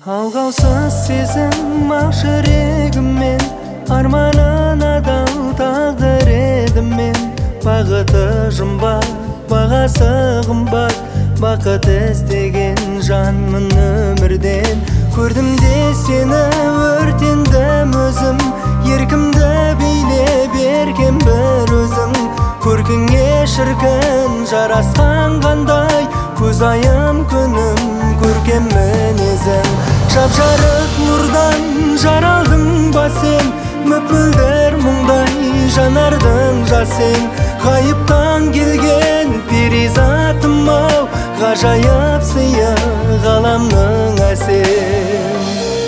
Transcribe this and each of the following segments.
Алғаусыз сезім ақ жүрегіммен, арманын адал тағдыр едім мен. Бағыты жұмбақ, бағасы қымбат, бақыт іздеген жанмын өмірден. Көрдім де сені, өртендім өзім, еркімді билеп еркем бір өзің. Көркіңе шіркін жарасқан қандай, көзайым күнім, көркем мінезім. Жап-жарық нұрдан жаралдың ба сен, мөп-мөлдір мұңдай жанардың жасен. Ғайыптан келген перизатым ау, ғажайып сыйы ғаламның әсем.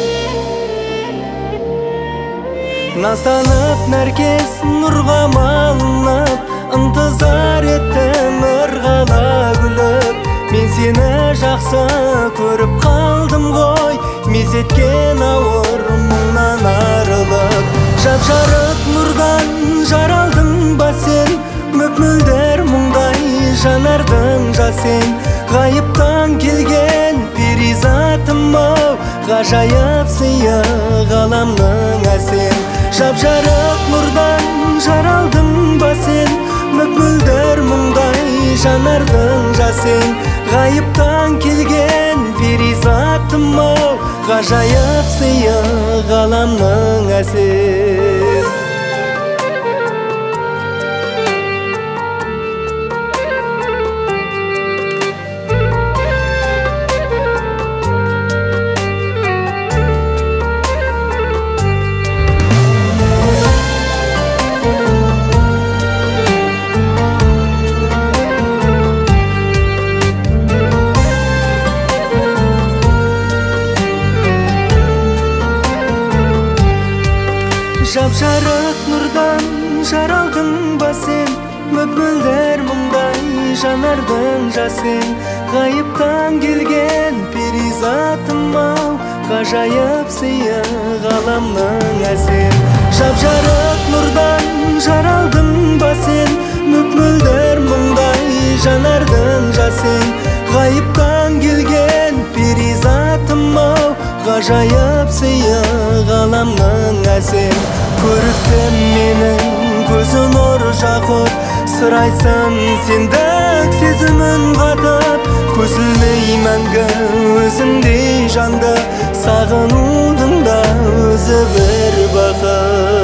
Назданып нәркес нұрға малынып, ынтызар еттім ырғала күліп. Мен сені жақсы көріп қалдым ғой, мезеткен ауыр мұңнан арылып. Жап-жарық нұрдан жаралдың ба сен, мөп-мөлдір мұңдай жанардың жасен. Ғайыптан келген перизатым ау, ғажайып сыйы ғаламның әсем. Жап-жарық нұрдан жаралдың ба сен, мөп-мөлдір мұңдай жанардың жасен. Ғайыптан келген перизатым ау, ғажайып сыйы ғаламның әсем. Жап-жарық нұрдан жаралдың ба сен, мөп-мөлдір мұңдай жанардың жасен. Ғайыптан келген перизатым ау, ғажайып сыйы ғаламның әсем. Жап-жарық нұрдан жаралдың ба сен, мөп-мөлдір мұңдай жанардың жасен. Ғайыптан келген перизатым ау, ғажайып сыйы ғаламның әсем. Көріктім менің көзі нұр жақұт, сыр айтсын сендік сезімін қатып. Көзілмей мәңгі өзіңдей жанды, сағынудың да өзі бір бақыт.